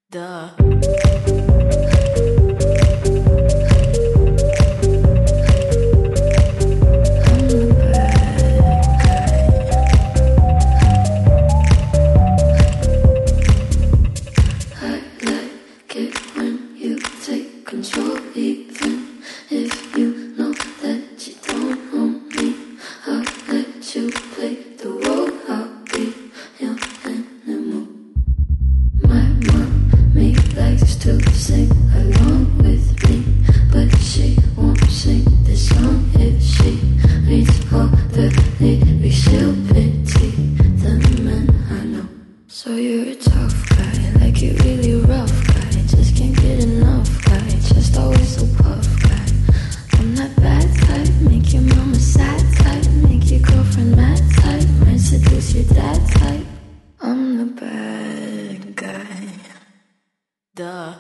Duh. Control, even if you know that you don't own me. I'll let you play the role. I'll be your animal. My mommy likes to sing along with me, but she won't sing this song if she reads all the lyrics. She'll pity the men I know. So you're a tough guy, like you're really rough guy. Just can't get enough guy, just always so puff guy. I'm that bad type, make your mama sad type, make your girlfriend mad type, might seduce your dad type. I'm the bad guy. Duh.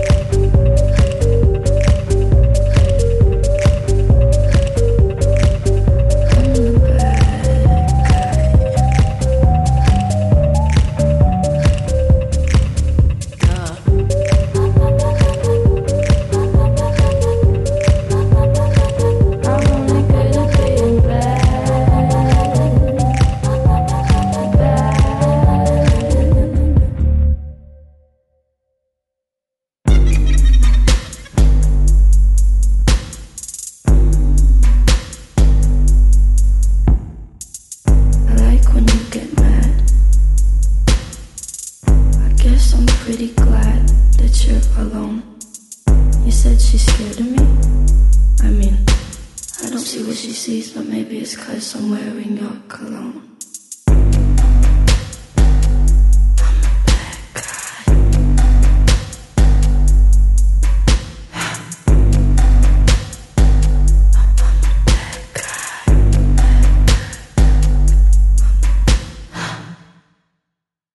I'm pretty glad that you're alone. You said she's scared of me? I mean, I don't see what she sees, but maybe it's 'cause I'm wearing your cologne.